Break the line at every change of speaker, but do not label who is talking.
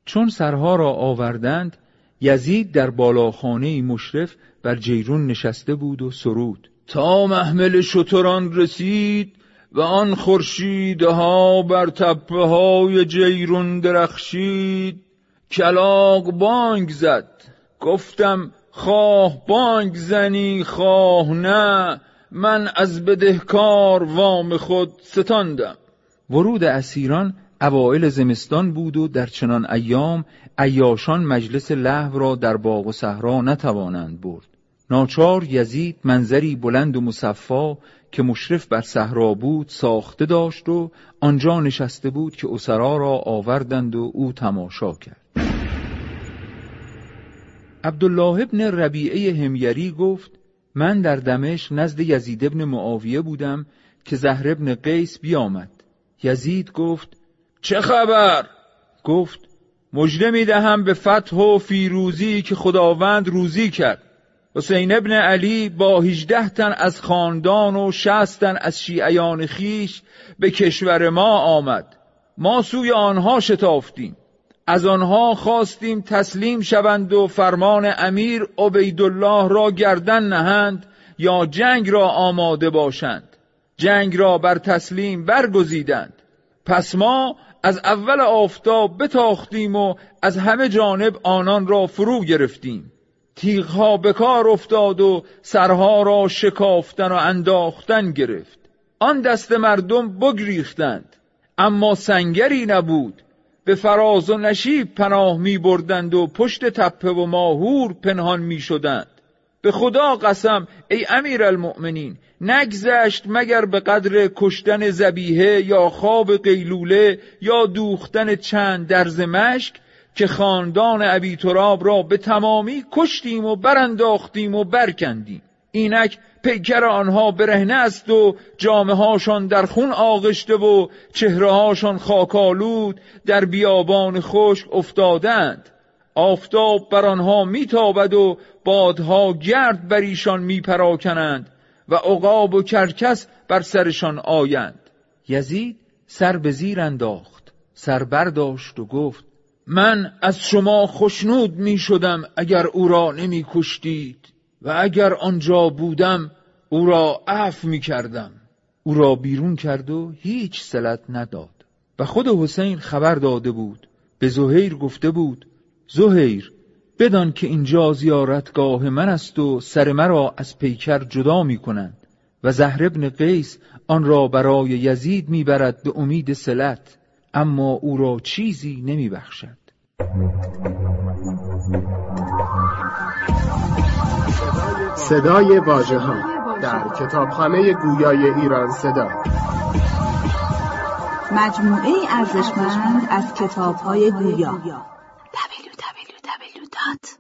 چون سرها را آوردند، یزید در بالاخانه مشرف بر جیرون نشسته بود و سرود: تا محمل شتران رسید و آن خورشیدها بر تپه های جیرون درخشید. کلاغ بانگ زد، گفتم خواه بانگ زنی خواه نه، من از بدهکار وام خود ستاندم. ورود اسیران اوایل زمستان بود و در چنان ایام عیاشان مجلس لهو را در باغ و صحرا نتوانند برد. ناچار یزید منظری بلند و مصفا که مشرف بر صحرا بود ساخته داشت و آنجا نشسته بود که اسرا را آوردند و او تماشا کرد. عبدالله ابن ربیعه حمیری گفت: من در دمشق نزد یزید ابن معاویه بودم که زهر ابن قیس بیامد. یزید گفت: چه خبر؟ گفت: مژده می‌دهم به فتح و فیروزی که خداوند روزی کرد. حسین ابن علی با 18 تن از خاندان و 60 تن از شیعیان خیش به کشور ما آمد. ما سوی آنها شتافتیم، از آنها خواستیم تسلیم شوند و فرمان امیر عبیدالله را گردن نهند یا جنگ را آماده باشند. جنگ را بر تسلیم برگزیدند. پس ما از اول آفتاب بتاختیم و از همه جانب آنان را فرو گرفتیم. تیغها به کار افتاد و سرها را شکافتن و انداختن گرفت. آن دست مردم بگریختند، اما سنگری نبود. به فراز و نشیب پناه می بردند و پشت تپه و ماهور پنهان می شدند. به خدا قسم ای امیر المؤمنین، نگذشت مگر به قدر کشتن ذبیحه یا خواب قیلوله یا دوختن چند درز مشک که خاندان ابی تراب را به تمامی کشتیم و برانداختیم و برکندیم. اینک پیکر آنها برهنه است و جامه هاشان در خون آغشته و چهره هاشان خاکالود در بیابان خشک افتادند. آفتاب بر آنها میتابد و بادها گرد بر ایشان میپراکنند و عقاب و کرکس بر سرشان آیند. یزید سر به زیر انداخت، سر برداشت و گفت: من از شما خشنود می شدم اگر او را نمی کشتید و اگر آنجا بودم او را عفو می کردم. او را بیرون کرد و هیچ صلت نداد. و خود حسین خبر داده بود، به زهیر گفته بود: زهیر، بدان که اینجا زیارتگاه من است و سر مرا از پیکر جدا می کنند و زهر ابن قیس آن را برای یزید می برد به امید صلت، اما او را چیزی نمی بخشد.
صدای واژه‌ها در کتابخانه گویای ایران صدا،
مجموعه ارزشمند از کتاب‌های گویا. www.